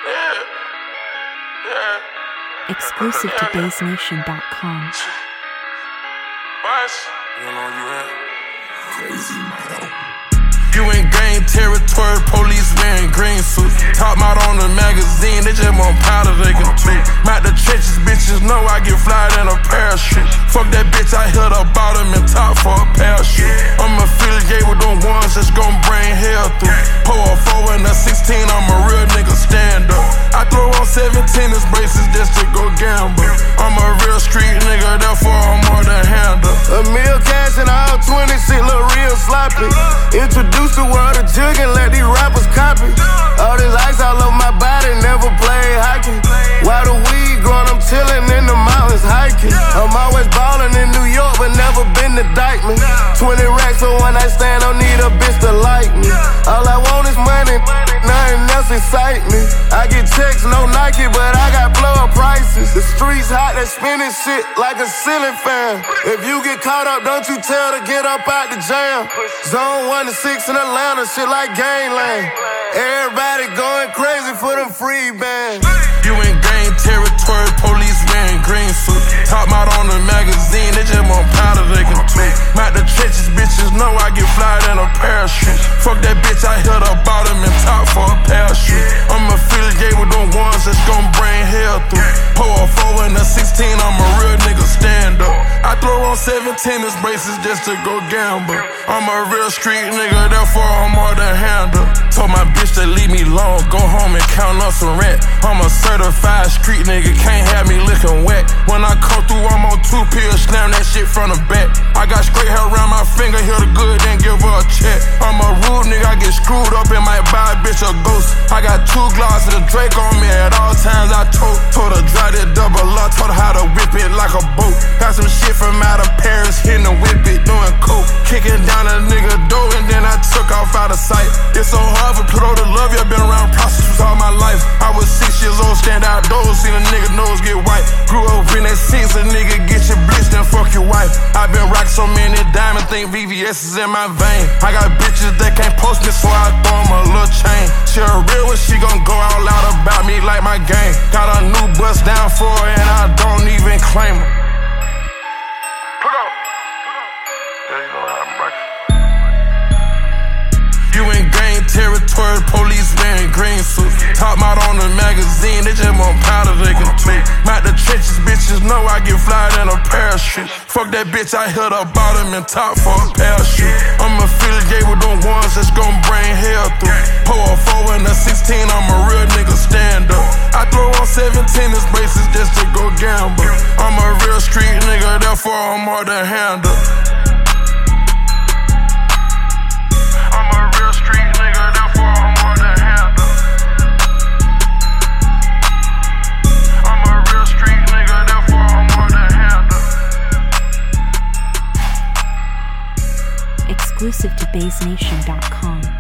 Exclusive to BaseNation.com. You in gang territory, police wearing green suits. Top out on the magazine, they just want powder they can tweet. Out the trenches, bitches know I get flyed in a parachute. Fuck that bitch, I hit her bottom and top for a parachute. I'm affiliated with them ones that's gon' bring hell through. Pour a 4 and a 16, I'm a real nigga stand up. I throw on 17 tennis braces just to go gamble. I'm a real street nigga, therefore I'm more than handle. A meal cash and all 20 shit look real sloppy. Introduce the world to jug and let these rappers copy. All this ice all over my body, never played hockey. While the weed growing, I'm chillin' in the mountains hiking. I'm always ballin' in New York, but never been to Dykeman. 20 racks for one night stand, don't need a bitch to like me. All I want is money, nothing else excite me. I get checks, no Nike, but I got blow up prices. The streets hot, they spinning shit like a ceiling fan. If you get caught up, don't you tell to get up out the jam. Zone 1 to 6 in Atlanta, shit like gangland. Everybody going crazy for them free bands. You in gang territory, police wearing green suits. Top out on the magazine, they just want powder they can tweet. Out the trenches, bitches know I get flyed in a parachute. Fuck that bitch, I hit her bottom and top for a parachute. I'm affiliated with them ones that's gon' bring hell through. Pour a 4 and a 16, I'm a real nigga stand up. I throw on 17 tennis braces just to go gamble. I'm a real street nigga, therefore I'm more than handle. Told my bitch to leave me alone, go home and count up some rent. I'm a certified street nigga, can't have me looking wet. When I come through, I'm on 2 pills, slam that shit from the back. I got straight hair around my finger, hear the good, then give her a check. I'm a rude nigga, I get screwed up and might buy a bitch a ghost. I got 2 glasses of Drake on me at all times. I told her dry that double up, told her how to whip it like a boat. Got some shit from out of Paris, hitting the whip it, doing coke. Kicking down a nigga door and then I took off out of sight. It's so hard for Pluto to love you, I've been around prostitutes all my life. I was 6 years old, stand outdoors, seen a nigga nose get white. Grew up in that seats, a nigga get you blitzed and fuck your wife. I been rocking so many diamonds, think VVS is in my vein. I got bitches that can't post me, so I throw them a little chain. She a real one, she gon' go all out about me like my game. Got a new bust down for her and I don't even claim her. Put up. There you go, I'm breaking. You in gang territory, police wearing green suits. Top out on the magazine, they just want powder they can tweet. Out the trenches, bitches know I get flyed in a parachute. Fuck that bitch, I hit her bottom and top for a parachute. I'm affiliated with them ones that's gon' bring hell through. Pour a 4 and a 16, I'm a real nigga stand up. I throw on 17 tennis braces just to go gamble. I'm a real street nigga, therefore I'm more than handle. Exclusive to BaseNation.com.